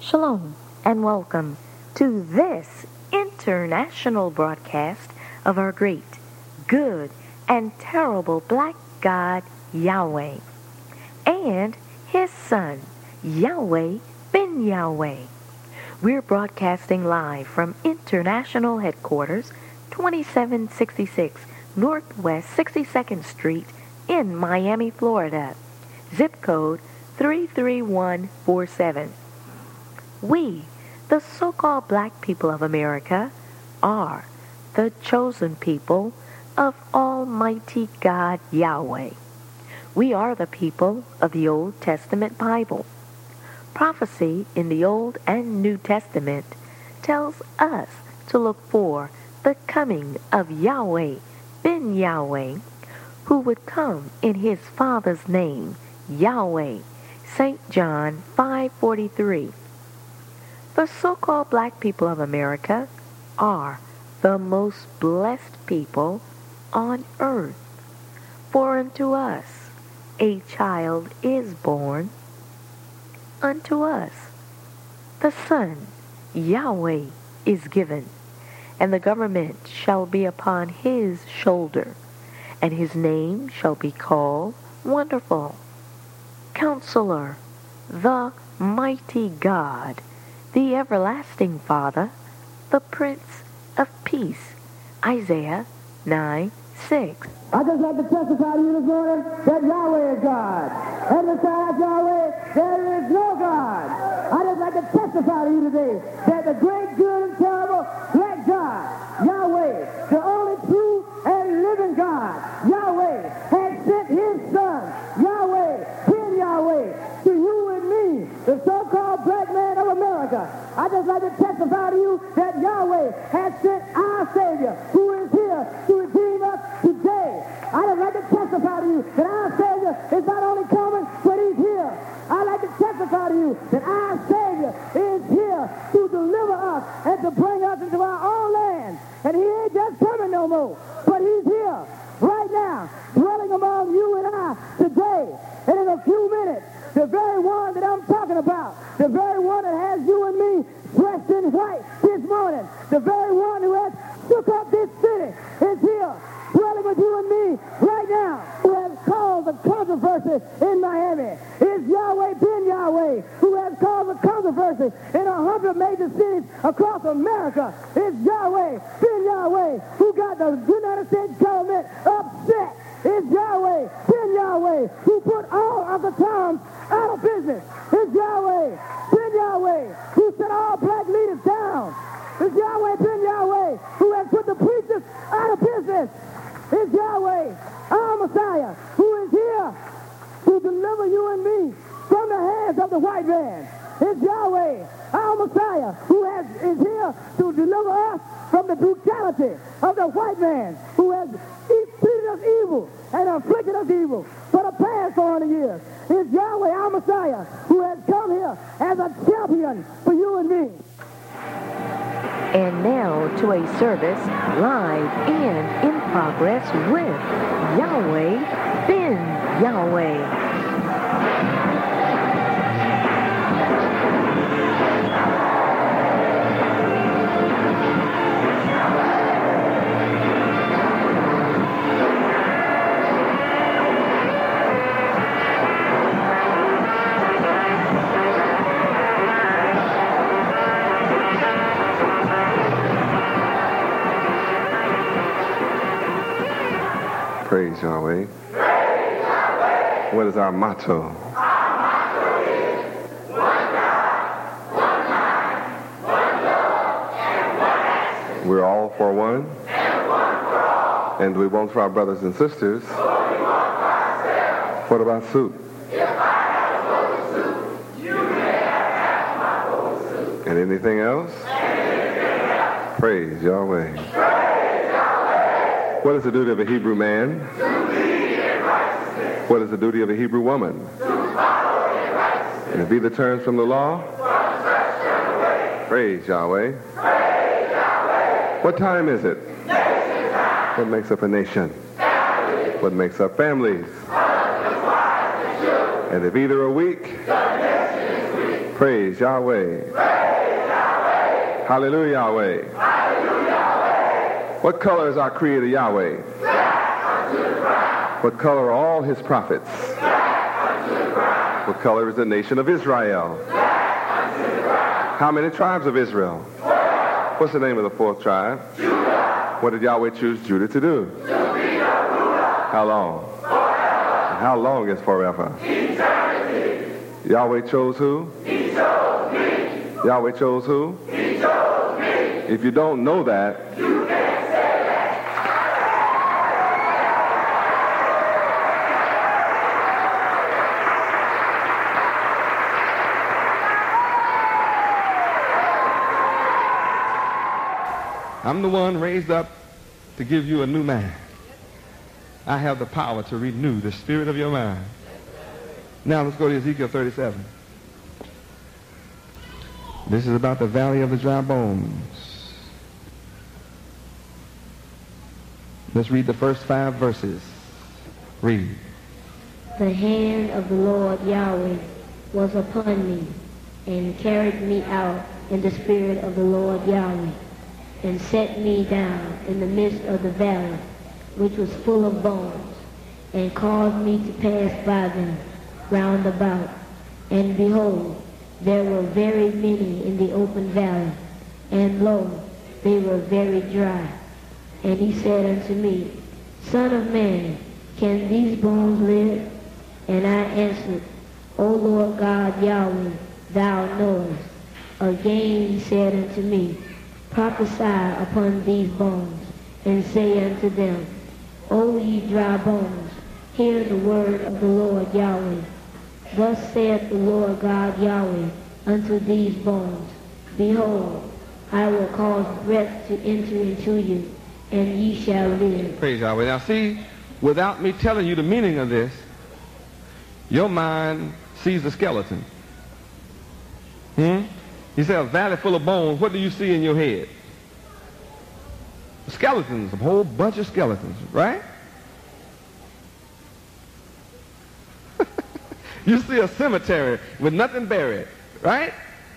Shalom and welcome to this international broadcast of our great, good, and terrible black God Yahweh and his son Yahweh ben Yahweh. We're broadcasting live from International Headquarters, 2766 Northwest 62nd Street in Miami, Florida. Zip code 33147. We, the so-called black people of America, are the chosen people of Almighty God Yahweh. We are the people of the Old Testament Bible. Prophecy in the Old and New Testament tells us to look for the coming of Yahweh ben Yahweh, who would come in his Father's name, Yahweh. St. John 5:43. The so-called black people of America are the most blessed people on earth. For unto us a child is born, unto us the Son, Yahweh, is given, and the government shall be upon his shoulder, and his name shall be called Wonderful, Counselor, the Mighty God, the Everlasting Father, the Prince of Peace. Isaiah 9:6. I just like to testify to you this morning that Yahweh is God. And besides Yahweh, there is no God. I just like to testify to you today that the great, good, and terrible black God, Yahweh, the only true and living God, Yahweh, has sent his son, Yahweh, ben Yahweh, to you and me, the so-called black man of America. I just like to testify to you that Yahweh has sent our Savior, who is here to redeem us today. I just like to testify to you that our Savior is not only coming, but he's here. I like to testify to you that our Savior is here to deliver us and to bring us into our own land. And he ain't just coming no more, but he's here right now, dwelling among you and I today. And in a few minutes, the very one that I'm talking about, the very one that has you and me dressed in white this morning, the very one who has shook up this city is here, dwelling with you and me right now, who has caused a controversy in Miami. Is Yahweh ben Yahweh, who has caused a controversy in 100 major cities across America. Is Yahweh ben Yahweh, who got the United States government upset. Is Yahweh ben Yahweh, who put all of the towns out of business. Is Yahweh ben Yahweh, who set all black leaders down. Is Yahweh ben Yahweh, who has put the preachers out of business. Is Yahweh, our Messiah, who is here to deliver you and me from the hands of the white man. Is Yahweh, our Messiah, who is here to deliver us from the brutality of the white man, who has treated us evil and afflicted us evil for the past 400 years. Is Yahweh, our Messiah, who has come here as a champion for you and me. And now to a service live and in progress with Yahweh ben Yahweh. Praise Yahweh. Praise Yahweh. What is our motto? Our motto is one God, one mind, one love, and one action. We're all for one. And one for all. And we want for our brothers and sisters. So we want for ourselves. What about soup? If I have a bowl of soup, you may have half my bowl of soup. And anything else? And anything else. Praise Yahweh. Praise Yahweh. What is the duty of a Hebrew man? To lead in righteousness. What is the duty of a Hebrew woman? To follow in righteousness. And if either turns from the law? From such turn away. Praise Yahweh. Praise Yahweh. What time is it? Nation time. What makes up a nation? Family. What makes up families? Husbands, wives, and children. And if either are weak, The nation is weak. Praise Yahweh. Hallelujah, Yahweh. What color is our Creator Yahweh? What color are all his prophets? What color is the nation of Israel? How many tribes of Israel? What's the name of the fourth tribe? Judah. What did Yahweh choose Judah to do? To be the ruler. How long? Forever. And how long is forever? Eternity. Yahweh chose who? He chose me. Yahweh chose who? He chose me. If you don't know that, you can't say that. I'm the one raised up to give you a new mind. I have the power to renew the spirit of your mind. Now let's go to Ezekiel 37. This is about the valley of the dry bones. Let's read the first 5 verses. Read. The hand of the Lord Yahweh was upon me, and carried me out in the spirit of the Lord Yahweh, and set me down in the midst of the valley, which was full of bones, and caused me to pass by them round about. And behold, there were very many in the open valley, and lo, they were very dry. And he said unto me, Son of man, can these bones live? And I answered, O Lord God Yahweh, thou knowest. Again he said unto me, Prophesy upon these bones, and say unto them, O ye dry bones, hear the word of the Lord Yahweh. Thus saith the Lord God Yahweh unto these bones, Behold, I will cause breath to enter into you, and ye shall live. Praise Yahweh. Now see, without me telling you the meaning of this, your mind sees a skeleton. You say a valley full of bones, what do you see in your head? Skeletons, a whole bunch of skeletons, right? You see a cemetery with nothing buried, right?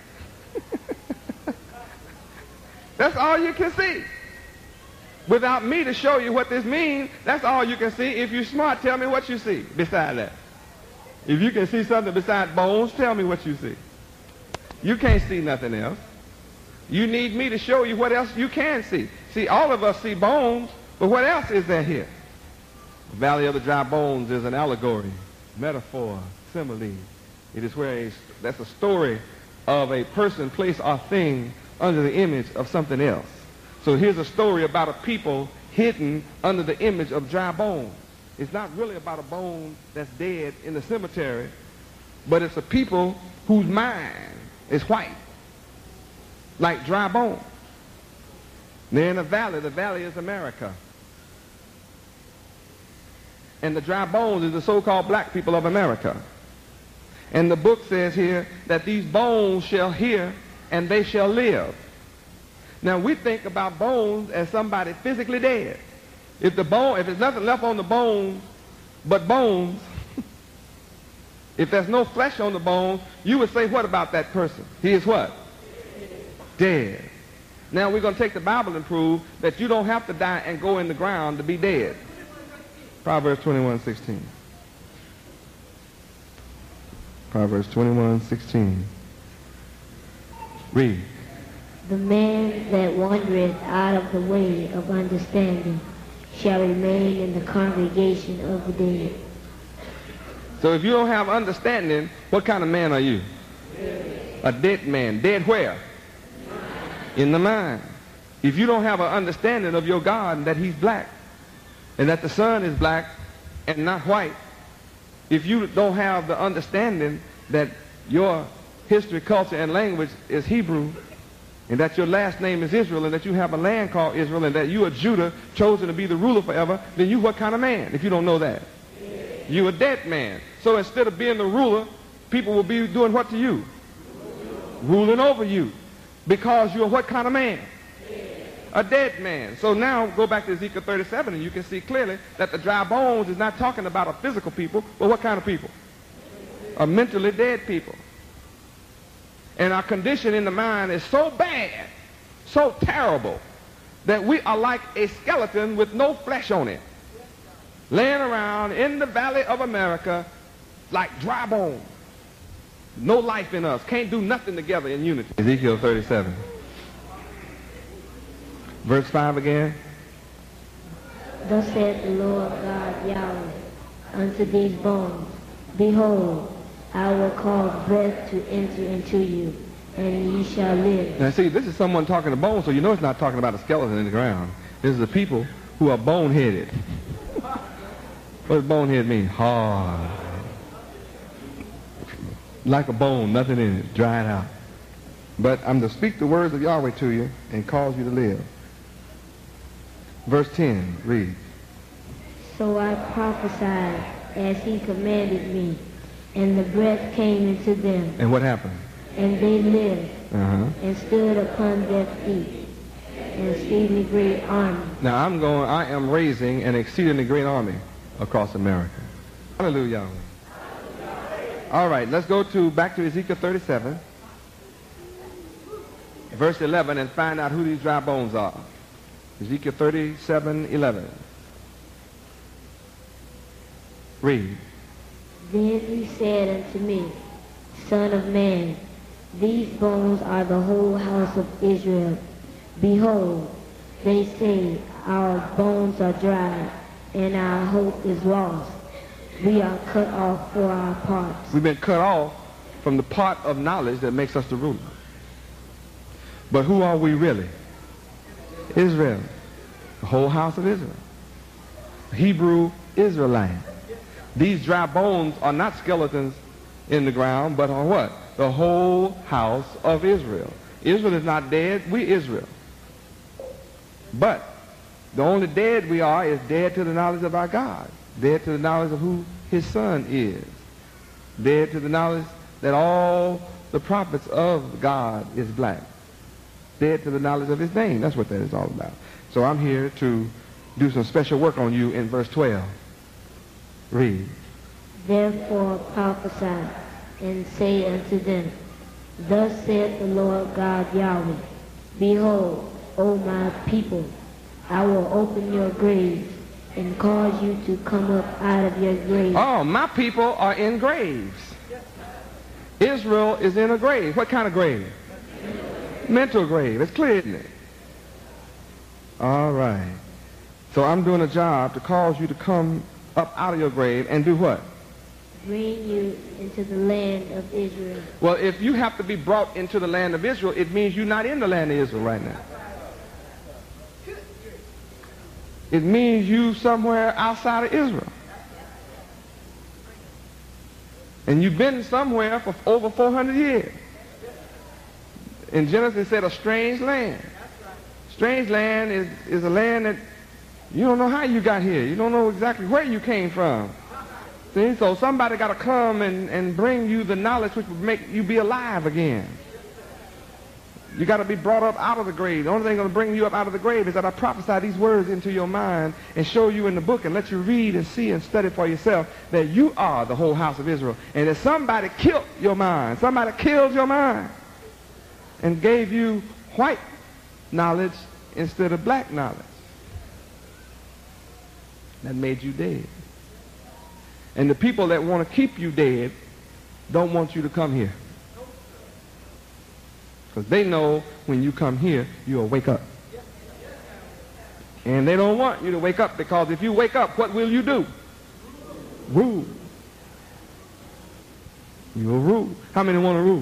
That's all you can see. Without me to show you what this means, that's all you can see. If you're smart, tell me what you see beside that. If you can see something beside bones, tell me what you see. You can't see nothing else. You need me to show you what else you can see. See, all of us see bones, but what else is there here? The Valley of the Dry Bones is an allegory, metaphor, simile. It is where that's a story of a person, place, or thing under the image of something else. So here's a story about a people hidden under the image of dry bones. It's not really about a bone that's dead in the cemetery, but it's a people whose mind is white, like dry bones. They're in a valley. The valley is America. And the dry bones is the so-called black people of America. And the book says here that these bones shall hear and they shall live. Now we think about bones as somebody physically dead. If there's nothing left on the bones but bones, if there's no flesh on the bones, you would say what about that person? He is what? Dead. Now we're going to take the Bible and prove that you don't have to die and go in the ground to be dead. Proverbs 21:16. Proverbs 21:16. Read. The man that wandereth out of the way of understanding shall remain in the congregation of the dead. So if you don't have understanding, what kind of man are you? A dead man. Dead where? In the mind. If you don't have an understanding of your God and that he's black, and that the sun is black and not white, if you don't have the understanding that your history, culture, and language is Hebrew, and that your last name is Israel, and that you have a land called Israel, and that you are Judah, chosen to be the ruler forever, then you what kind of man if you don't know that? You a dead man. So instead of being the ruler, people will be doing what to you? Ruling over you. Because you're what kind of man? A dead man. So now go back to Ezekiel 37 and you can see clearly that the dry bones is not talking about a physical people, but what kind of people? A mentally dead people. And our condition in the mind is so bad, so terrible, that we are like a skeleton with no flesh on it, laying around in the valley of America like dry bones. No life in us. Can't do nothing together in unity. Ezekiel 37. Verse 5 again. Thus saith the Lord God Yahweh unto these bones, Behold, I will cause breath to enter into you, and ye shall live. Now see, this is someone talking to bones, so you know it's not talking about a skeleton in the ground. This is the people who are boneheaded. What does bonehead mean? Hard. Like a bone, nothing in it, dried out. But I'm to speak the words of Yahweh to you and cause you to live. Verse 10, read. So I prophesied as he commanded me, and the breath came into them. And what happened? And they lived, and stood upon their feet, an exceedingly great army. Now I am raising an exceedingly great army across America. Hallelujah. All right, let's go back to Ezekiel 37, verse 11, and find out who these dry bones are. Ezekiel 37:11. Read. Then he said unto me, Son of man, these bones are the whole house of Israel. Behold, they say, Our bones are dry, and our hope is lost. We are cut off for our parts. We've been cut off from the part of knowledge that makes us the ruler. But who are we really? Israel. The whole house of Israel. Hebrew Israelite. These dry bones are not skeletons in the ground, but are what? The whole house of Israel. Israel is not dead. We Israel. But the only dead we are is dead to the knowledge of our God. Dead to the knowledge of who his son is. Dead to the knowledge that all the prophets of God is black. Dead to the knowledge of his name. That's what that is all about. So I'm here to do some special work on you in verse 12. Read. Therefore prophesy, and say unto them, Thus saith the Lord God Yahweh, Behold, O my people, I will open your graves, and cause you to come up out of your graves. Oh, my people are in graves. Israel is in a grave. What kind of grave? Mental grave. It's clear, isn't it? All right. So I'm doing a job to cause you to come up out of your grave and do what? Bring you into the land of Israel. Well, if you have to be brought into the land of Israel, it means you're not in the land of Israel right now. It means you somewhere outside of Israel. And you've been somewhere for over 400 years. In Genesis, it said a strange land. Strange land is a land that you don't know how you got here. You don't know exactly where you came from. See, so somebody got to come and bring you the knowledge which would make you be alive again. You got to be brought up out of the grave. The only thing going to bring you up out of the grave is that I prophesy these words into your mind and show you in the book and let you read and see and study for yourself that you are the whole house of Israel. And that somebody killed your mind. Somebody killed your mind and gave you white knowledge instead of black knowledge. That made you dead. And the people that want to keep you dead don't want you to come here. Because they know when you come here, you'll wake up. And they don't want you to wake up, because if you wake up, what will you do? Rule. You will rule. How many want to rule?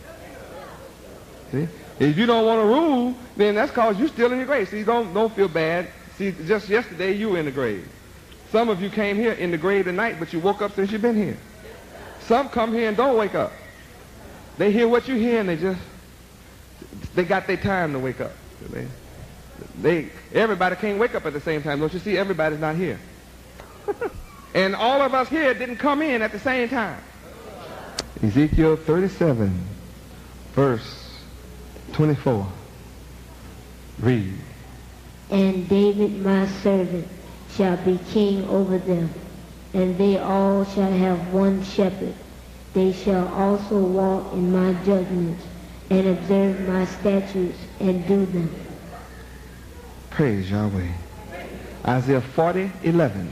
See? If you don't want to rule, then that's because you're still in your grave. See, don't feel bad. See, just yesterday you were in the grave. Some of you came here in the grave tonight, but you woke up since you've been here. Some come here and don't wake up. They hear what you hear and they got their time to wake up. Everybody can't wake up at the same time. Don't you see? Everybody's not here. And all of us here didn't come in at the same time. Ezekiel 37, verse 24. Read. And David my servant shall be king over them, and they all shall have one shepherd. They shall also walk in my judgments, and observe my statutes and do them. Praise Yahweh. Isaiah 40:11.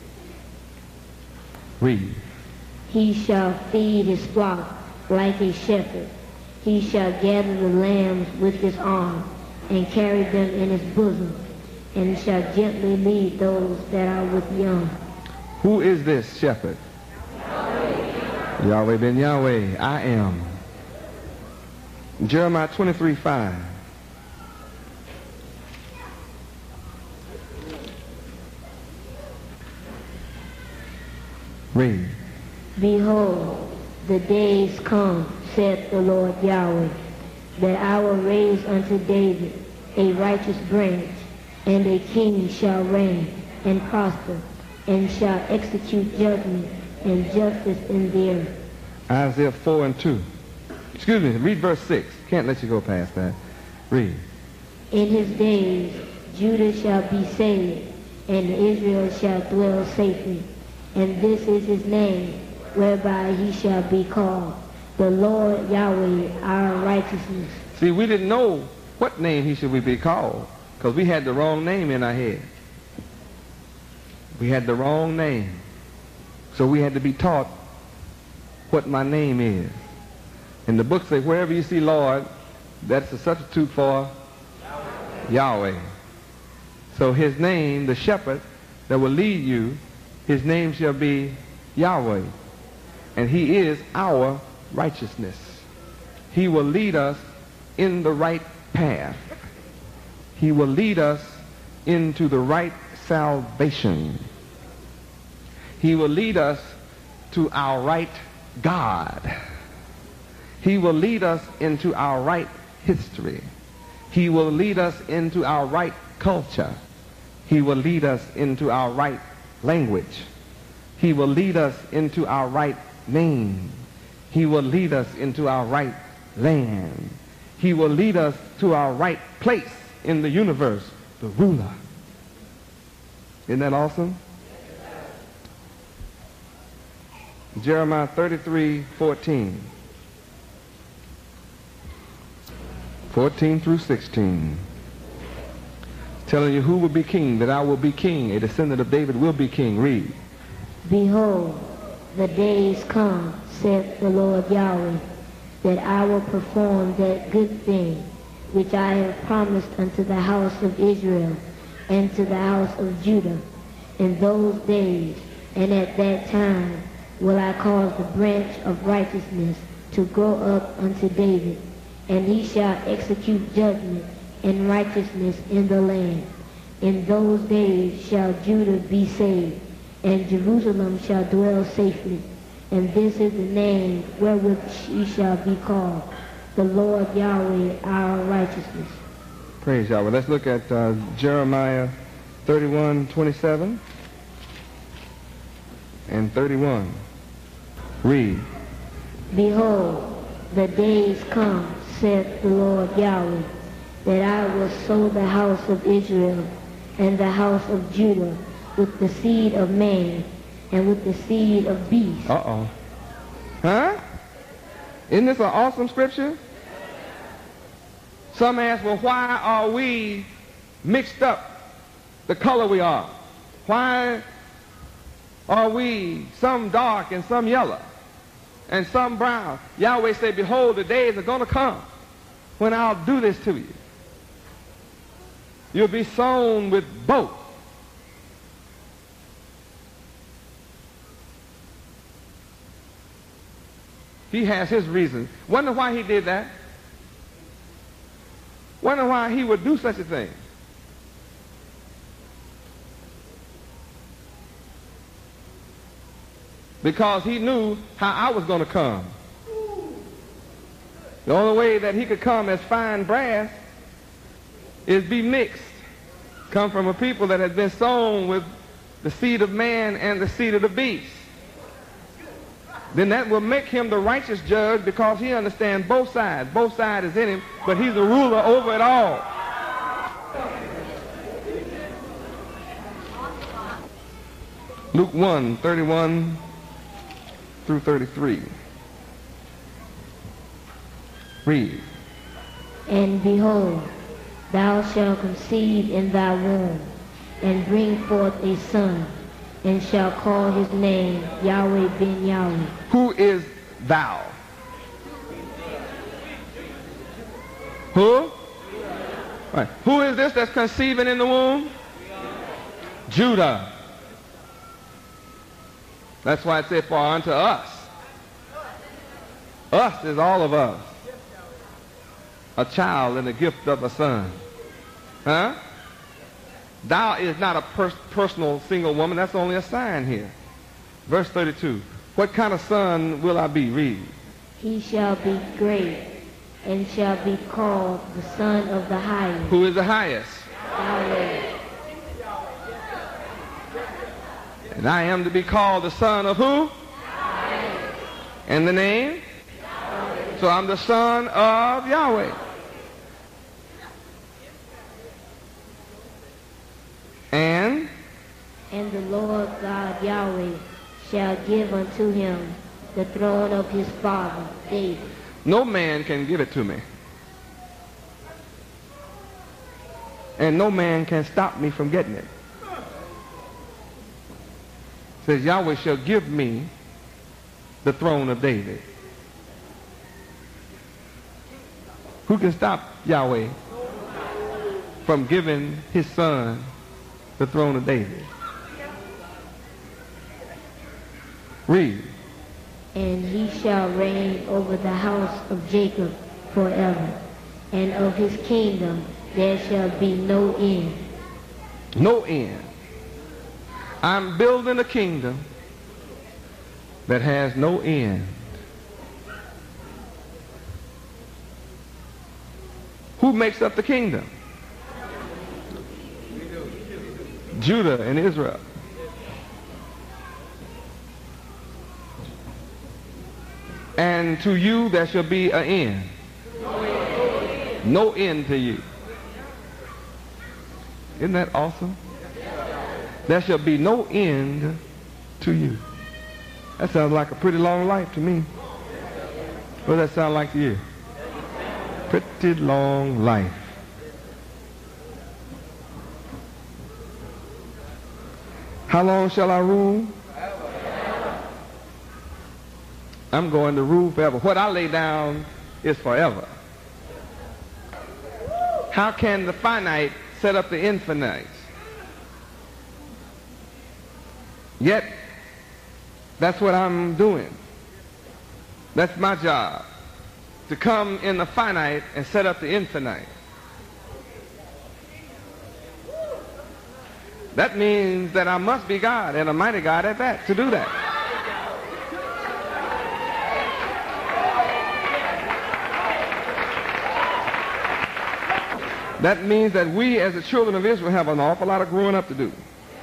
Read. He shall feed his flock like a shepherd. He shall gather the lambs with his arm and carry them in his bosom, and shall gently lead those that are with young. Who is this shepherd? Yahweh ben Yahweh, I am. Jeremiah 23:5. Read. Behold, the days come, saith the Lord Yahweh, that I will raise unto David a righteous branch, and a king shall reign and prosper, and shall execute judgment and justice in the earth. Isaiah 4:2. Excuse me, read verse 6. Can't let you go past that. Read. In his days Judah shall be saved, and Israel shall dwell safely. And this is his name, whereby he shall be called, the Lord Yahweh, our righteousness. See, we didn't know what name he should be called, because we had the wrong name in our head. We had the wrong name. So we had to be taught what my name is. And the book says, wherever you see Lord, that's a substitute for Yahweh. So his name, the shepherd that will lead you, his name shall be Yahweh. And he is our righteousness. He will lead us in the right path. He will lead us into the right salvation. He will lead us to our right God. He will lead us into our right history. He will lead us into our right culture. He will lead us into our right language. He will lead us into our right name. He will lead us into our right land. He will lead us to our right place in the universe, the ruler. Isn't that awesome? Jeremiah 33:14. 14 through 16. Telling you who will be king, that I will be king. A descendant of David will be king. Read. Behold, the days come, saith the Lord Yahweh, that I will perform that good thing which I have promised unto the house of Israel and to the house of Judah. In those days and at that time will I cause the branch of righteousness to grow up unto David, and he shall execute judgment and righteousness in the land. In those days shall Judah be saved, and Jerusalem shall dwell safely. And this is the name wherewith she shall be called, the Lord Yahweh, our righteousness. Praise Yahweh. Let's look at Jeremiah 31:27 and 31. Read. Behold, the days come, saith the Lord Yahweh, that I will sow the house of Israel and the house of Judah with the seed of man and with the seed of beast. Uh-oh. Huh? Isn't this an awesome scripture? Some ask, well, why are we mixed up the color we are? Why are we some dark and some yellow and some brown? Yahweh said, behold, the days are going to come when I'll do this to you. You'll be sown with both. He has his reason. Wonder why he did that. Wonder why he would do such a thing. Because he knew how I was going to come. The only way that he could come as fine brass is be mixed. Come from a people that had been sown with the seed of man and the seed of the beast. Then that will make him the righteous judge, because he understands both sides. Both sides is in him, but he's the ruler over it all. Luke 1:31 through 33. Read. And behold, thou shalt conceive in thy womb, and bring forth a son, and shall call his name Yahweh ben Yahweh. Who is thou? Who? Right. Who is this that's conceiving in the womb? Judah. That's why it said, for unto us. Us is all of us. A child and the gift of a son. Huh? Thou is not a personal single woman. That's only a sign here. Verse 32. What kind of son will I be? Read. He shall be great, and shall be called the Son of the Highest. Who is the highest? Yahweh. And I am to be called the son of who? Yahweh. And the name? Yahweh. So I'm the son of Yahweh. And the Lord God Yahweh shall give unto him the throne of his father David. no man can give it to me. And no man can stop me from getting it. It says Yahweh shall give me the throne of David. Who can stop Yahweh from giving his son the throne of David? Read. And he shall reign over the house of Jacob forever, and of his kingdom there shall be no end. No end. I'm building a kingdom that has no end. Who makes up the kingdom? Judah and Israel. And to you there shall be an end. No end to you. Isn't that awesome? There shall be no end to you. That sounds like a pretty long life to me. What does that sound like to you? Pretty long life. How long shall I rule? I'm going to rule forever. What I lay down is forever. How can the finite set up the infinite? Yet, that's what I'm doing. That's my job. To come in the finite and set up the infinite. That means that I must be God, and a mighty God at that, to do that. That means that we as the children of Israel have an awful lot of growing up to do.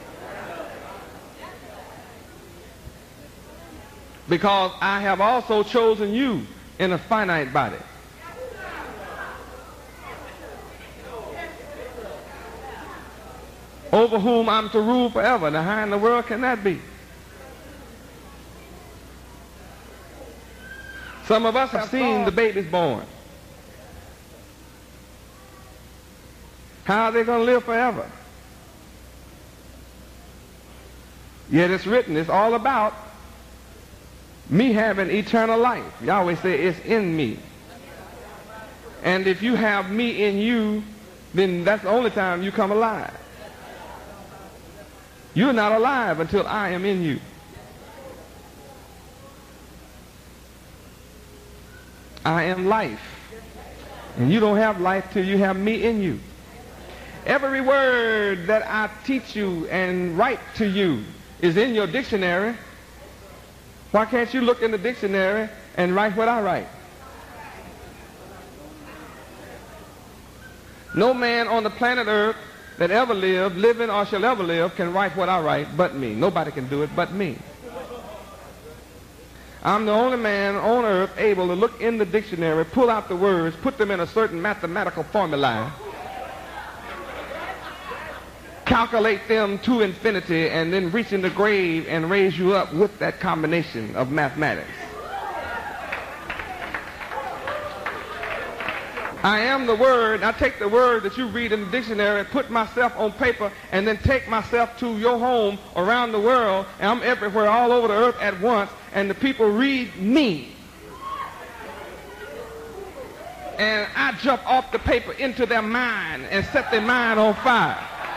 Because I have also chosen you in a finite body. Over whom I'm to rule forever. Now how in the world can that be? Some of us have seen the babies born. How are they going to live forever? Yet it's written, it's all about me having eternal life. Yahweh said it's in me. And if you have me in you, then that's the only time you come alive. You're not alive until I am in you. I am life. And you don't have life till you have me in you. Every word that I teach you and write to you is in your dictionary. Why can't you look in the dictionary and write what I write? No man on the planet Earth that ever lived, living or shall ever live, can write what I write but me. Nobody can do it but me. I'm the only man on earth able to look in the dictionary, pull out the words, put them in a certain mathematical formula, calculate them to infinity, and then reach in the grave and raise you up with that combination of mathematics. I am the word. I take the word that you read in the dictionary and put myself on paper and then take myself to your home around the world, and I'm everywhere all over the earth at once, and the people read me. And I jump off the paper into their mind and set their mind on fire.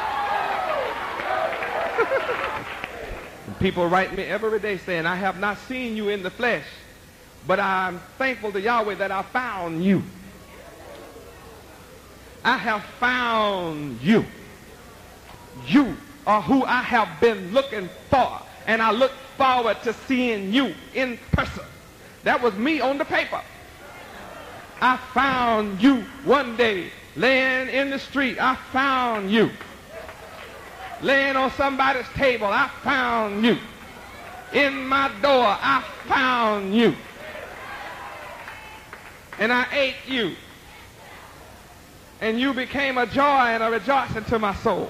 People write me every day saying, I have not seen you in the flesh, but I'm thankful to Yahweh that I found you. I have found you. You are who I have been looking for, and I look forward to seeing you in person. That was me on the paper. I found you one day laying in the street. I found you. Laying on somebody's table. I found you. In my door. I found you. And I ate you. And you became a joy and a rejoicing to my soul.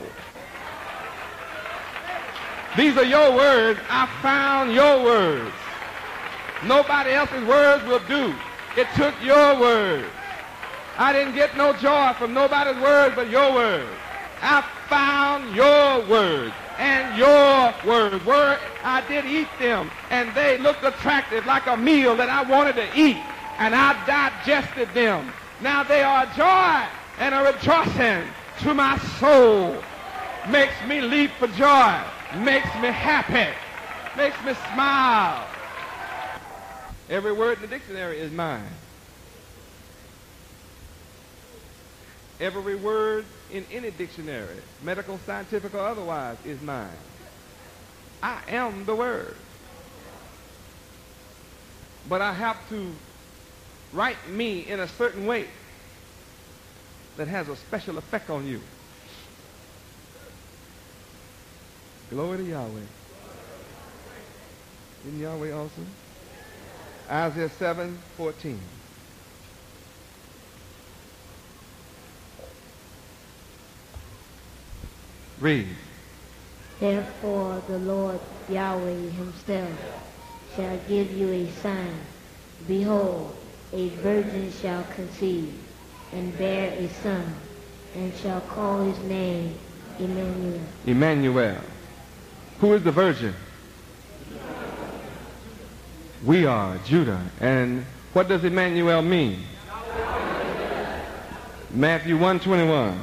These are your words. I found your words. Nobody else's words will do. It took your words. I didn't get no joy from nobody's words but your words. I found your words and your words. I did eat them, and they looked attractive like a meal that I wanted to eat, and I digested them. Now they are a joy and a rejoicing to my soul. Makes me leap for joy. Makes me happy. Makes me smile. Every word in the dictionary is mine. Every word in any dictionary, medical, scientific, or otherwise, is mine. I am the word. But I have to write me in a certain way that has a special effect on you. Glory to Yahweh. Isn't Yahweh awesome? Isaiah 7:14. Read. Therefore the Lord Yahweh himself shall give you a sign. Behold, a virgin shall conceive and bear a son, and shall call his name Emmanuel. Emmanuel. Who is the virgin? We are Judah. And what does Emmanuel mean? Matthew 1:21.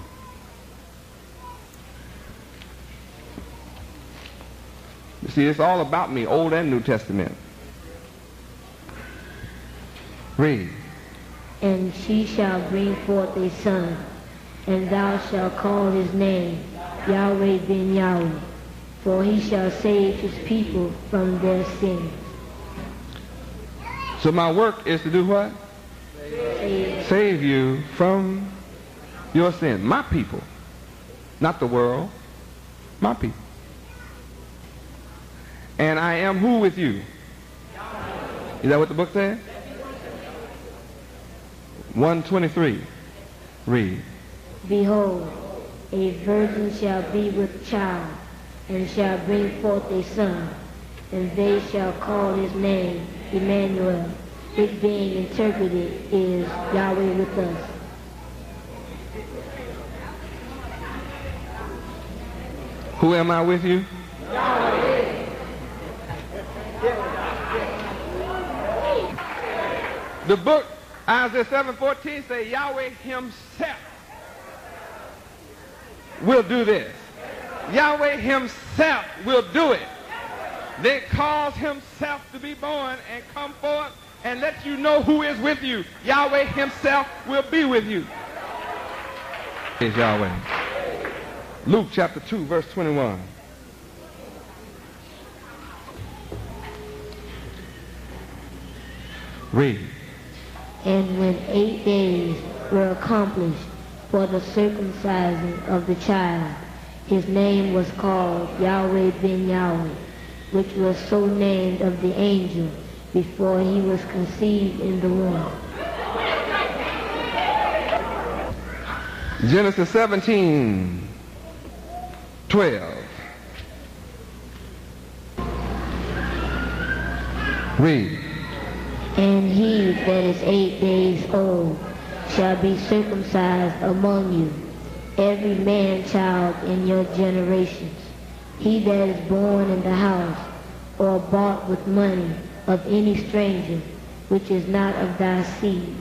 You see, it's all about me, Old and New Testament. Read. And she shall bring forth a son, and thou shalt call his name Yahweh ben Yahweh, for he shall save his people from their sins. So my work is to do what? Save you from your sin. My people. Not the world. My people. And I am who with you? Is that what the book says? 1:23. Read. Behold, a virgin shall be with child, and shall bring forth a son, and they shall call his name Emmanuel, which being interpreted is Yahweh with us. Who am I with you? Yahweh. The book, Isaiah 7:14, say Yahweh himself will do this. Yahweh himself will do it. Then cause himself to be born and come forth and let you know who is with you. Yahweh himself will be with you. Is Yahweh. Luke chapter 2, verse 21. Read. And when 8 days were accomplished for the circumcision of the child, his name was called Yahweh ben Yahweh, which was so named of the angel before he was conceived in the womb. Genesis 17:12. Read. And he that is 8 days old shall be circumcised among you, every man-child in your generations. He that is born in the house, or bought with money of any stranger, which is not of thy seed.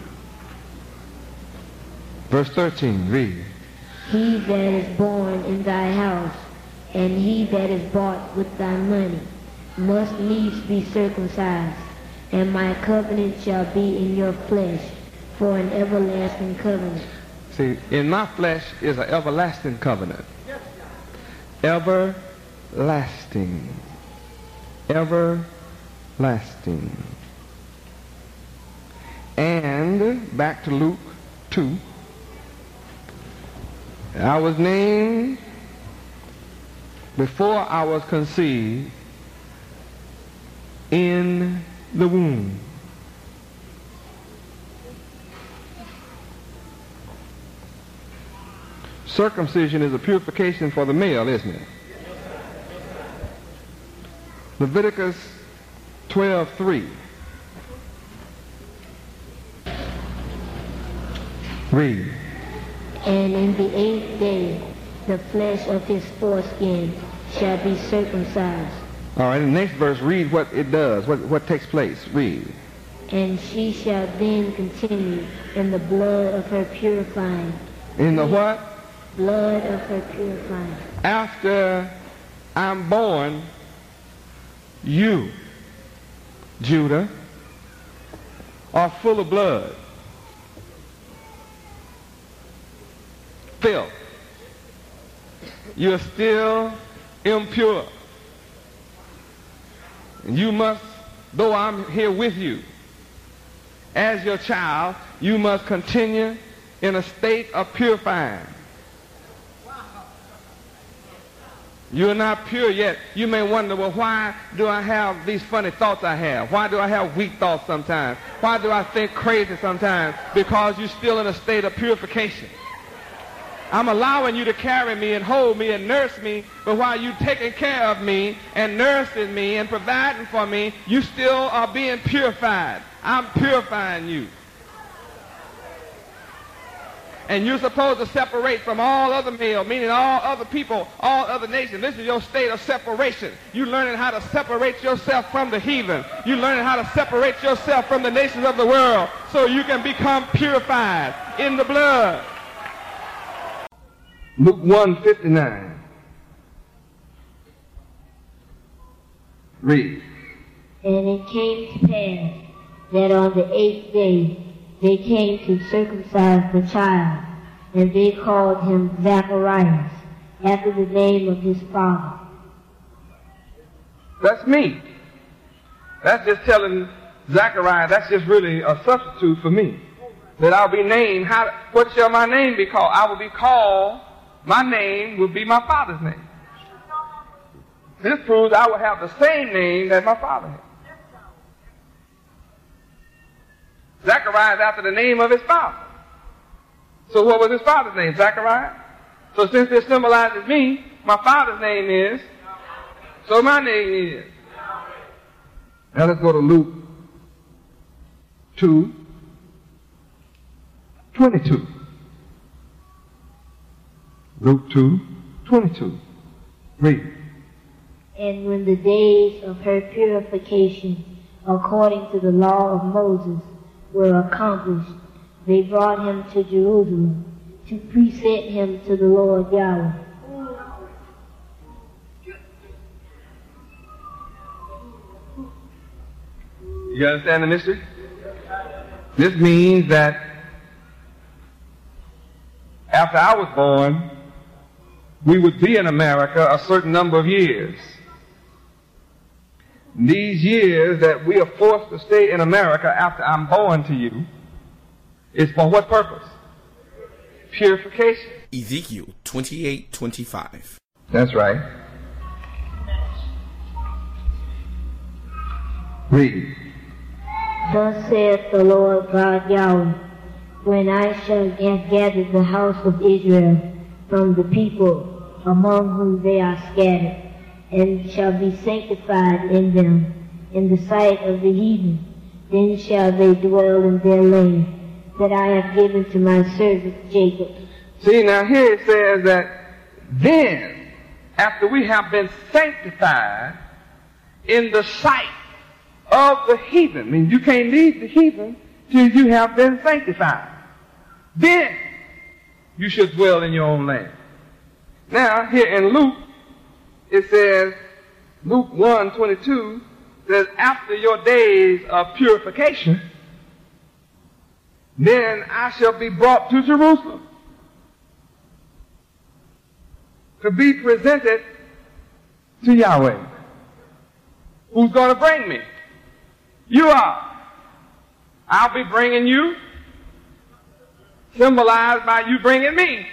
Verse 13, read. He that is born in thy house, and he that is bought with thy money, must needs be circumcised, and my covenant shall be in your flesh for an everlasting covenant. See, in my flesh is an everlasting covenant. Everlasting. Everlasting. And back to Luke 2. I was named before I was conceived in the womb. Circumcision is a purification for the male, isn't it? Leviticus 12:3. Read. And in the 8th day, the flesh of his foreskin shall be circumcised. All right, in the next verse, read what it does, what takes place. Read. And she shall then continue in the blood of her purifying. In the what? Blood of her purifying. After I'm born, you, Judah, are full of blood. Filth. You're still impure. You must, though I'm here with you, as your child, you must continue in a state of purifying. You're not pure yet. You may wonder, well, why do I have these funny thoughts I have? Why do I have weak thoughts sometimes? Why do I think crazy sometimes? Because you're still in a state of purification. I'm allowing you to carry me and hold me and nurse me, but while you're taking care of me and nursing me and providing for me, you still are being purified. I'm purifying you. And you're supposed to separate from all other male, meaning all other people, all other nations. This is your state of separation. You're learning how to separate yourself from the heathen. You're learning how to separate yourself from the nations of the world so you can become purified in the blood. Luke 1:59. Read. And it came to pass that on the 8th day they came to circumcise the child, and they called him Zacharias, after the name of his father. That's me. That's just telling Zachariah, that's just really a substitute for me. That I'll be named, what shall my name be called? I will be called, my name will be my father's name. This proves I will have the same name that my father had. Zachariah is after the name of his father. So what was his father's name? Zachariah. So since this symbolizes me, my father's name is, so my name is. Now let's go to Luke 2:22. Luke 2:22. Read. And when the days of her purification, according to the law of Moses, were accomplished, they brought him to Jerusalem to present him to the Lord Yahweh. You understand the mystery? This means that after I was born, we would be in America a certain number of years. These years that we are forced to stay in America after I'm born to you is for what purpose? Purification. Ezekiel 28:25. That's right. Read. Thus saith the Lord God Yahweh, when I shall have gathered the house of Israel from the people among whom they are scattered, and shall be sanctified in them in the sight of the heathen, then shall they dwell in their land. that I have given to my servant Jacob. See, now here it says that then, after we have been sanctified in the sight of the heathen, I mean, you can't leave the heathen till you have been sanctified. Then you should dwell in your own land. Now, here in Luke, it says, Luke 1:22 says, after your days of purification, then I shall be brought to Jerusalem to be presented to Yahweh. Who's going to bring me? You are. I'll be bringing you, symbolized by you bringing me.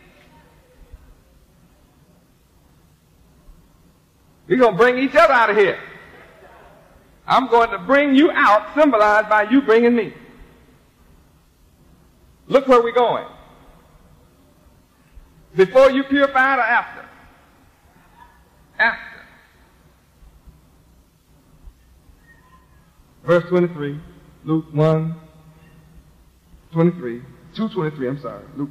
We're going to bring each other out of here. I'm going to bring you out, symbolized by you bringing me. Look where we're going. Before you purified or after? After. Verse 23, Luke 1:23, 2:23, I'm sorry, Luke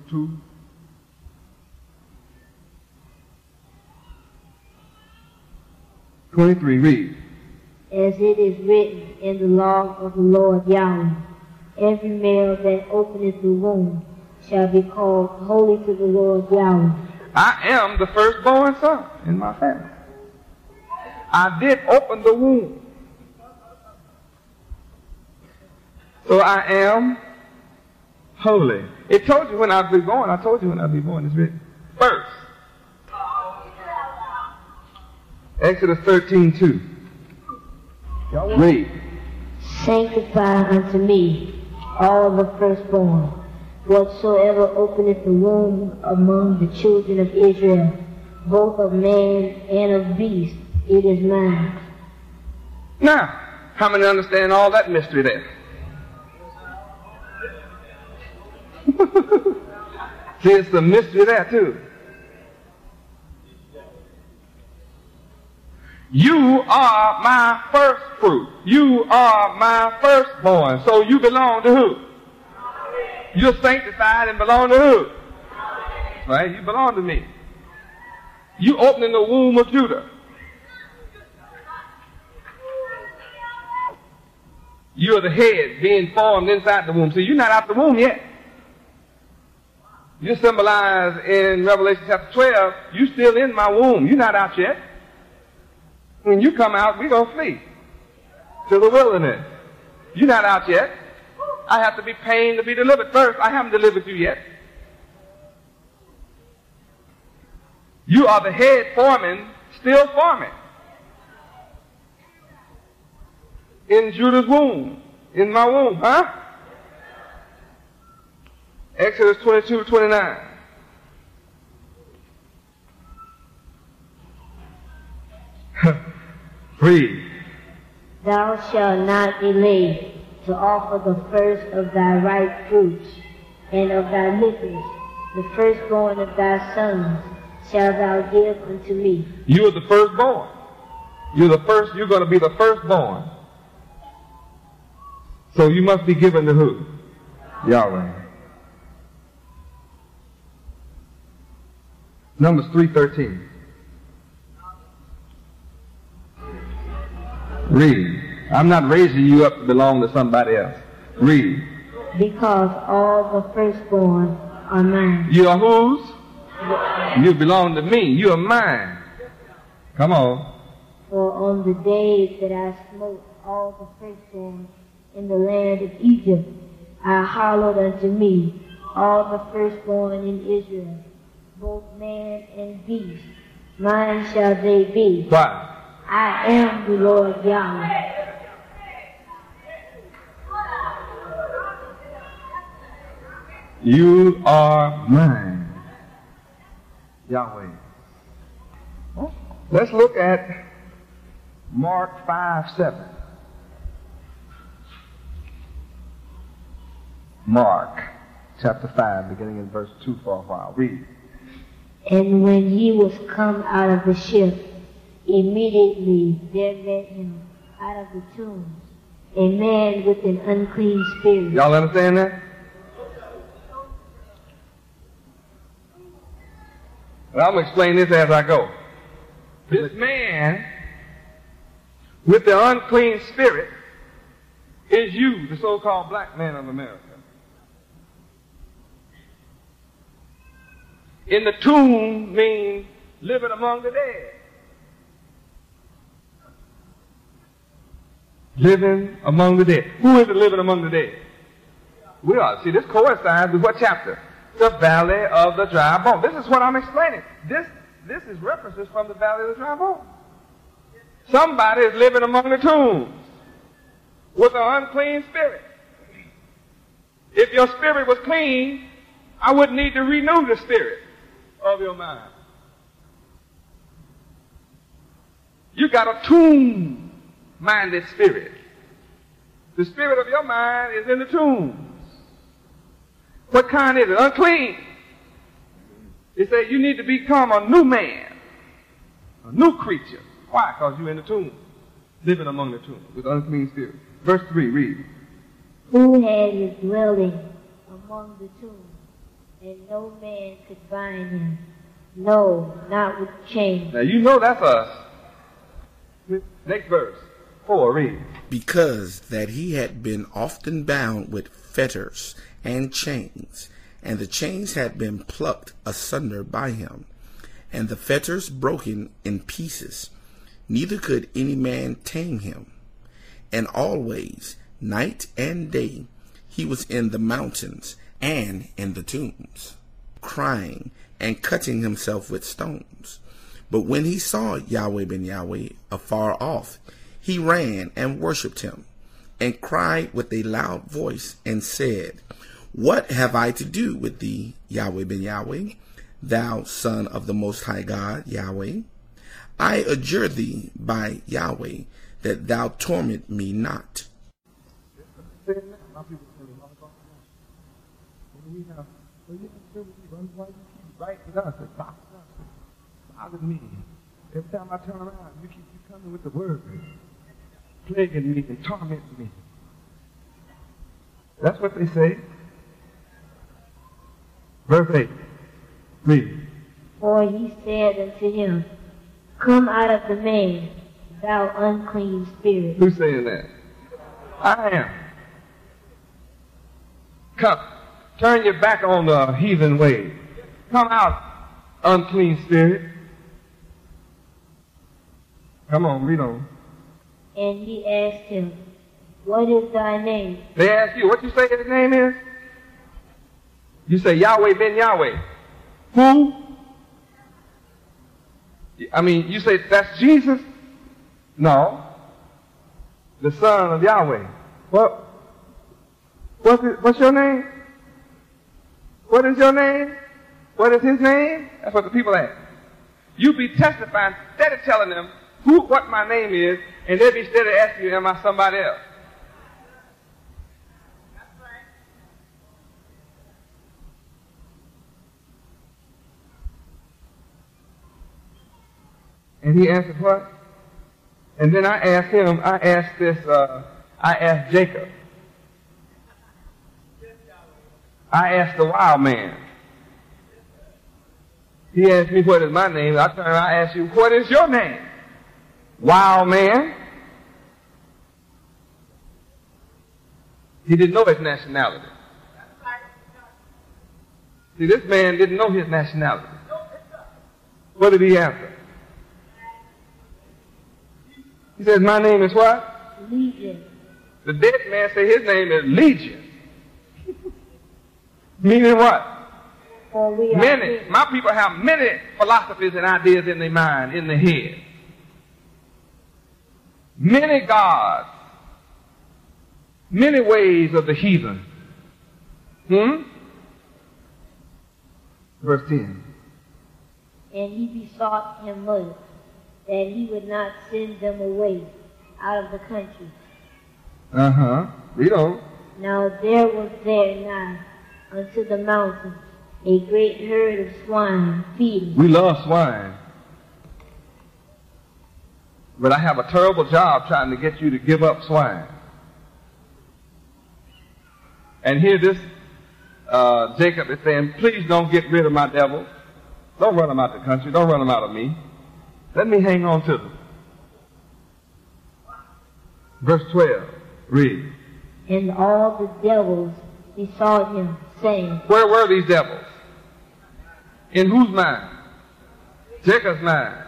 2:23, read. As it is written in the law of the Lord Yahweh, every male that openeth the womb shall be called holy to the Lord Yahweh. I am the firstborn son in my family. I did open the womb. So I am holy. It told you when I'd be born. I told you when I'd be born. It's written first. Exodus 13:2. Read. Sanctify unto me all the firstborn, whatsoever openeth the womb among the children of Israel, both of man and of beast, it is mine. Now, how many understand all that mystery there? See, it's the mystery there too. You are my first fruit. You are my firstborn. So you belong to who? You're sanctified and belong to who? Right? You belong to me. You opening the womb of Judah. You're the head being formed inside the womb. So you're not out the womb yet. You're symbolized in Revelation chapter 12. You're still in my womb. You're not out yet. When you come out, we're going to flee to the wilderness. You're not out yet. I have to be pained to be delivered first. I haven't delivered you yet. You are the head forming, still forming. In Judah's womb. In my womb, huh? Exodus 22:29. Read. Thou shalt not delay to offer the first of thy ripe fruits and of thy liquors, the firstborn of thy sons shalt thou give unto me. You are the firstborn. You're the first. You're going to be the firstborn. So you must be given to who? Yahweh. Numbers 3:13. Read. I'm not raising you up to belong to somebody else. Read. Because all the firstborn are mine. You are whose? You belong to me. You are mine. Come on. For on the day that I smote all the firstborn in the land of Egypt, I hallowed unto me all the firstborn in Israel, both man and beast. Mine shall they be. Why? I am the Lord Yahweh. You are mine, Yahweh. Let's look at Mark 5:7. Mark chapter 5, beginning in verse 2 for a while. Read. And when he was come out of the ship, immediately there met him out of the tombs a man with an unclean spirit. Y'all understand that? But I'm going to explain this as I go. This man with the unclean spirit is you, the so-called black man of America. In the tomb means living among the dead. Living among the dead. Who is it living among the dead? We are. See, this coincides with what chapter? The Valley of the Dry Bone. This is what I'm explaining. This is references from the Valley of the Dry Bone. Somebody is living among the tombs with an unclean spirit. If your spirit was clean, I wouldn't need to renew the spirit of your mind. You got a tomb-minded spirit. The spirit of your mind is in the tombs. What kind is it? Unclean. It said you need to become a new man, a new creature. Why? Because you're in the tomb, living among the tombs with unclean spirit. Verse 3, read. Who had his dwelling among the tombs, and no man could bind him. No, not with chains. Now you know that's us. Next verse, 4, read. Because that he had been often bound with fetters and chains, and the chains had been plucked asunder by him, and the fetters broken in pieces, neither could any man tame him. And always, night and day, he was in the mountains and in the tombs, crying and cutting himself with stones. But when he saw Yahweh ben Yahweh afar off, he ran and worshipped him, and cried with a loud voice, and said, What have I to do with thee, Yahweh ben Yahweh, thou Son of the Most High God, Yahweh? I adjure thee by Yahweh, that thou torment me not. Every time I turn around, you keep coming with the word, plaguing me and tormenting me. That's what they say. Verse 8. Read. For he said unto him, Come out of the man, thou unclean spirit. Who's saying that? I am. Come. Turn your back on the heathen way. Come out, unclean spirit. Come on, read on. And he asked him, What is thy name? They ask you, what you say his name is? You say Yahweh ben Yahweh. Who? I mean, you say that's Jesus? No. The Son of Yahweh. What's your name? What is your name? What is his name? That's what the people ask. You be testifying, steady telling them what my name is, and they'll be steady asking you, am I somebody else? That's right. And he answered what? And then I asked Jacob. I asked the wild man. He asked me, what is my name? I turned around, I asked you, what is your name? Wild man. He didn't know his nationality. See, this man didn't know his nationality. What did he answer? He says, my name is what? Legion. The dead man said his name is Legion. Meaning what? Many. My people have many philosophies and ideas in their mind, in their head. Many gods. Many ways of the heathen. Verse 10. And he besought him much that he would not send them away out of the country. Read on. Now there was there nigh unto the mountain a great herd of swine feeding. We love swine. But I have a terrible job trying to get you to give up swine. And here this Jacob is saying, please don't get rid of my devil. Don't run them out the country. Don't run them out of me. Let me hang on to them. Verse 12. Read. And all the devils besought him, saying, Where were these devils? In whose mind? Jacob's mind.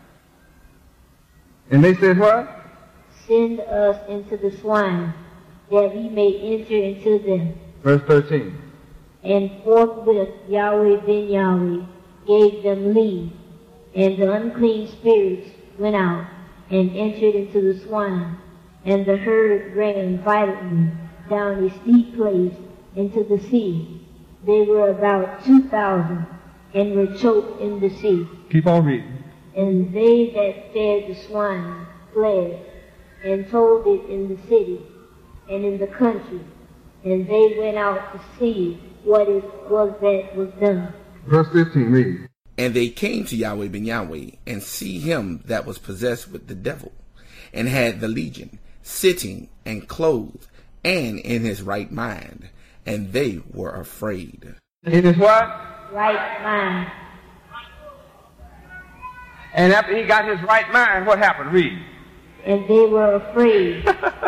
And they said what? Send us into the swine, that we may enter into them. Verse 13. And forthwith Yahweh ben Yahweh gave them leave, and the unclean spirits went out and entered into the swine, and the herd ran violently down a steep place into the sea. They were about 2,000, and were choked in the sea. Keep on reading. And they that fed the swine fled, and told it in the city and in the country, and they went out to see what it was that was done. Verse 15, read. And they came to Yahweh ben Yahweh, and see him that was possessed with the devil, and had the legion, sitting and clothed, and in his right mind, and they were afraid. In his what? Right mind. And after he got his right mind, what happened? Read. And they were afraid.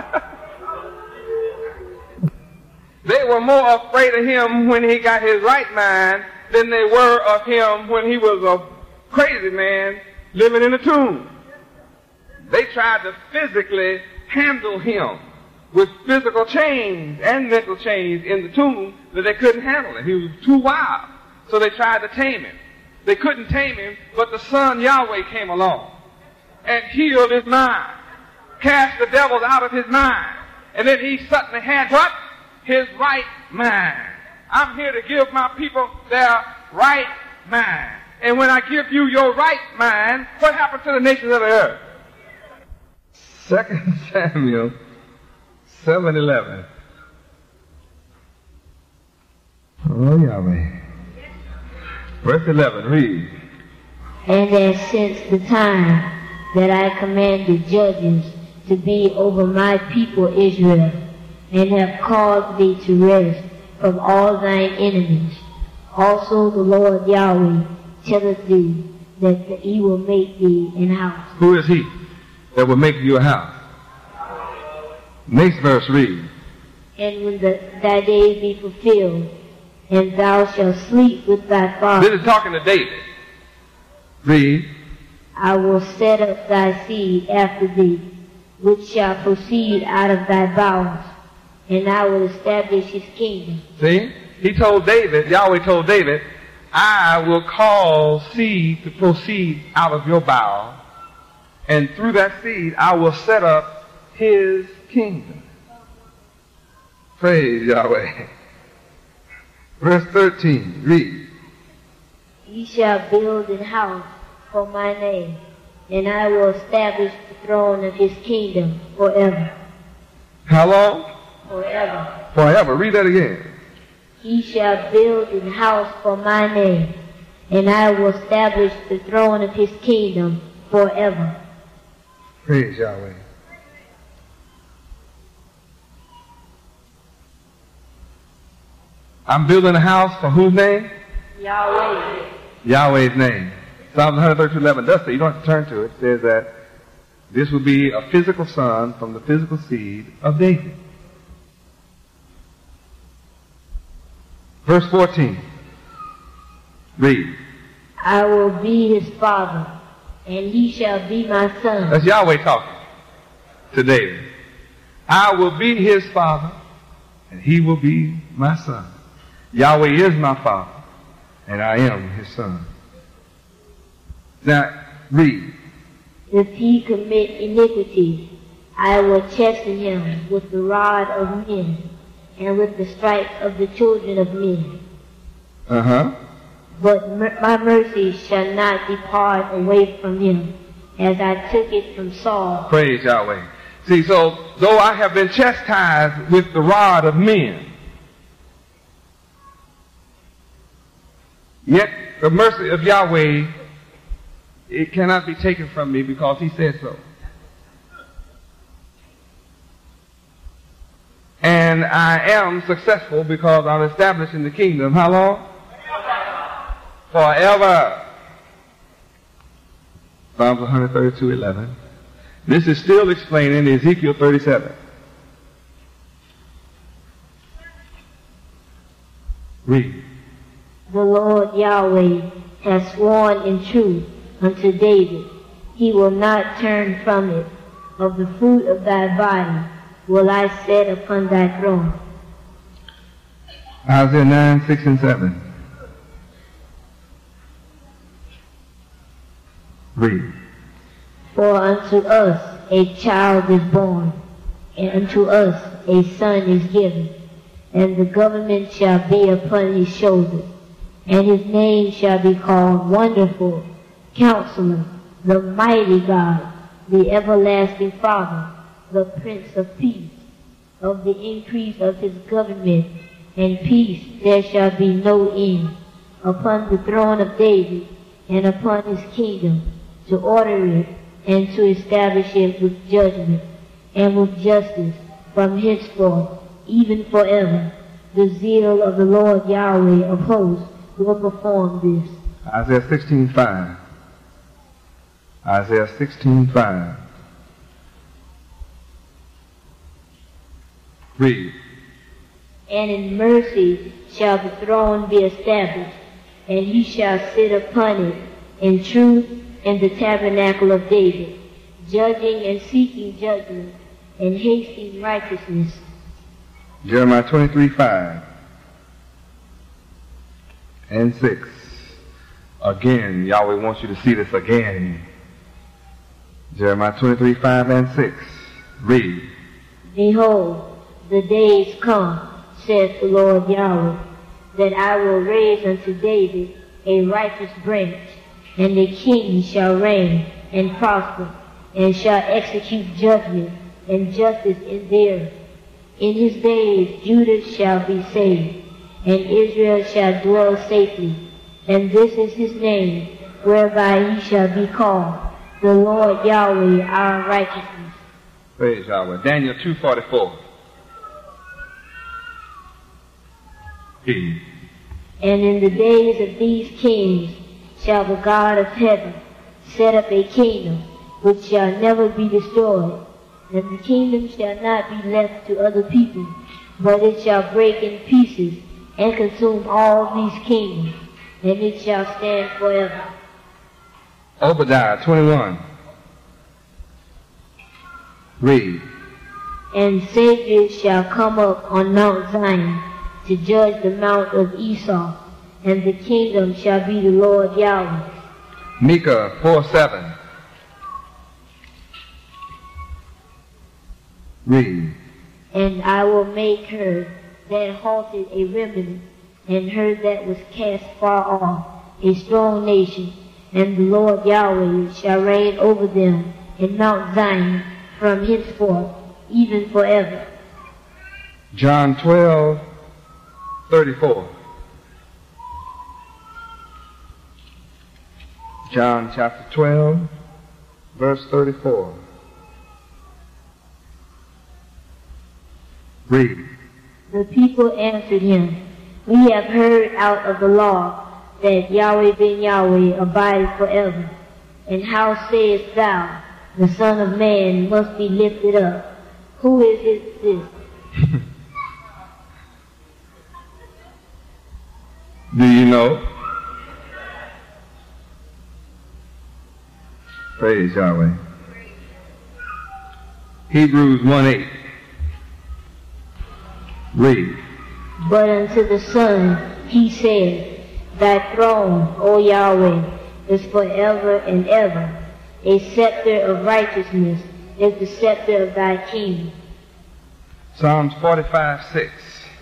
They were more afraid of him when he got his right mind than they were of him when he was a crazy man living in a tomb. They tried to physically handle him with physical chains and mental chains in the tomb, but they couldn't handle him. He was too wild. So they tried to tame him. They couldn't tame him, but the Son Yahweh came along and healed his mind, cast the devils out of his mind, and then he suddenly had what? His right mind. I'm here to give my people their right mind. And when I give you your right mind, what happens to the nations of the earth? 2 Samuel 7:11. Oh, Yahweh. Verse 11, read. And as since the time that I commanded judges to be over my people Israel, and have caused thee to rest from all thine enemies, also the Lord Yahweh telleth thee that he will make thee an house. Who is he that will make you a house? Next verse, read. And when thy days be fulfilled, and thou shalt sleep with thy father. This is talking to David. Read. I will set up thy seed after thee, which shall proceed out of thy bowels, and I will establish his kingdom. See? He told David, Yahweh told David, I will cause seed to proceed out of your bowel, and through that seed I will set up his kingdom. Praise Yahweh. Verse 13, read. Ye shall build an house for my name, and I will establish the throne of his kingdom forever. How long? Forever. Forever. Read that again. He shall build an house for my name, and I will establish the throne of his kingdom forever. Praise Yahweh. I'm building a house for whose name? Yahweh. Yahweh's name. Psalms 132:11 does say, you don't have to turn to it, it says that this will be a physical son from the physical seed of David. Verse 14. Read. I will be his father, and he shall be my son. That's Yahweh talking to David. I will be his father, and he will be my son. Yahweh is my father, and I am his son. Now, read. If he commit iniquity, I will chasten him with the rod of men, and with the stripes of the children of men. But my mercy shall not depart away from him, as I took it from Saul. Praise Yahweh. See, so though I have been chastised with the rod of men, yet the mercy of Yahweh, it cannot be taken from me because he said so. And I am successful because I'm establishing the kingdom. How long? Forever. Psalms 132:11. This is still explaining Ezekiel 37. Read. The Lord Yahweh has sworn in truth unto David. He will not turn from it. Of the fruit of thy body will I set upon thy throne. Isaiah 9:6 and 7. Read. For unto us a child is born, and unto us a son is given, and the government shall be upon his shoulder, and his name shall be called Wonderful, Counselor, the Mighty God, the Everlasting Father, the Prince of Peace. Of the increase of his government and peace there shall be no end, upon the throne of David and upon his kingdom, to order it and to establish it with judgment and with justice from henceforth, even forever. The zeal of the Lord Yahweh of hosts will perform this. Isaiah 16:5. Isaiah 16:5. Read. And in mercy shall the throne be established, and he shall sit upon it in truth in the tabernacle of David, judging and seeking judgment and hasting righteousness. Jeremiah 23:5 and 6. Again, Yahweh wants you to see this again. Jeremiah 23:5 and 6. Read. Behold, the days come, saith the Lord Yahweh, that I will raise unto David a righteous branch, and the king shall reign and prosper, and shall execute judgment and justice in the earth. In his days Judah shall be saved, and Israel shall dwell safely. And this is his name, whereby he shall be called, the Lord Yahweh our righteousness. Praise Yahweh. Daniel 2:44. Read. And in the days of these kings shall the God of heaven set up a kingdom which shall never be destroyed, and the kingdom shall not be left to other people, but it shall break in pieces and consume all these kingdoms, and it shall stand forever. Obadiah 21. Read. And Savior shall come up on Mount Zion to judge the mount of Esau, and the kingdom shall be the Lord Yahweh. Micah 4:7. Read. And I will make her that halted a remnant, and her that was cast far off, a strong nation, and the Lord Yahweh shall reign over them in Mount Zion from henceforth, even forever. John 12:34. John chapter 12, verse 34. Read. The people answered him, We have heard out of the law that Yahweh ben Yahweh abideth forever. And how sayest thou, the Son of Man must be lifted up? Who is this? Do you know? Praise Yahweh. Hebrews 1:8. Read. But unto the Son he said, Thy throne, O Yahweh, is forever and ever. A scepter of righteousness is the scepter of thy kingdom. Psalms 45:6.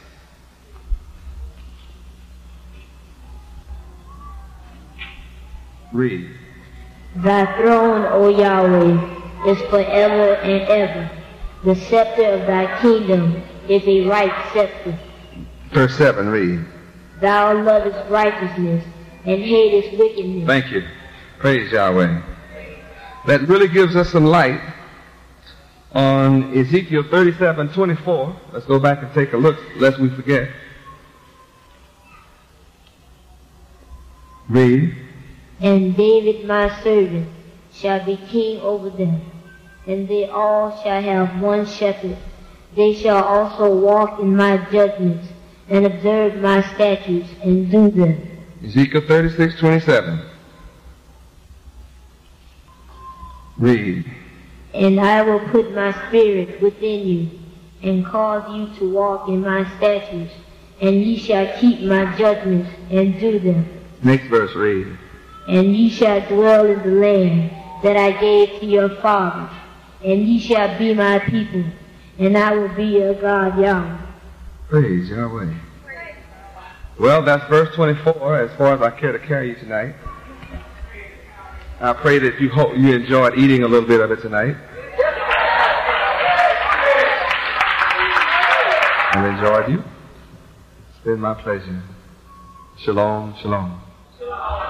Read. Thy throne, O Yahweh, is forever and ever. The scepter of thy kingdom is a right scepter. Verse 7, read. Thou lovest righteousness and hatest wickedness. Thank you. Praise Yahweh. That really gives us some light on Ezekiel 37:24. Let's go back and take a look, lest we forget. Read. And David my servant shall be king over them, and they all shall have one shepherd. They shall also walk in my judgments, and observe my statutes, and do them. Ezekiel 36:27. Read. And I will put my spirit within you, and cause you to walk in my statutes, and ye shall keep my judgments, and do them. Next verse, read. And ye shall dwell in the land that I gave to your fathers, and ye shall be my people, and I will be your God, Yahweh. Praise Yahweh. Well, that's verse 24 as far as I care to carry you tonight. I pray that you enjoyed eating a little bit of it tonight. And enjoyed you. It's been my pleasure. Shalom, shalom.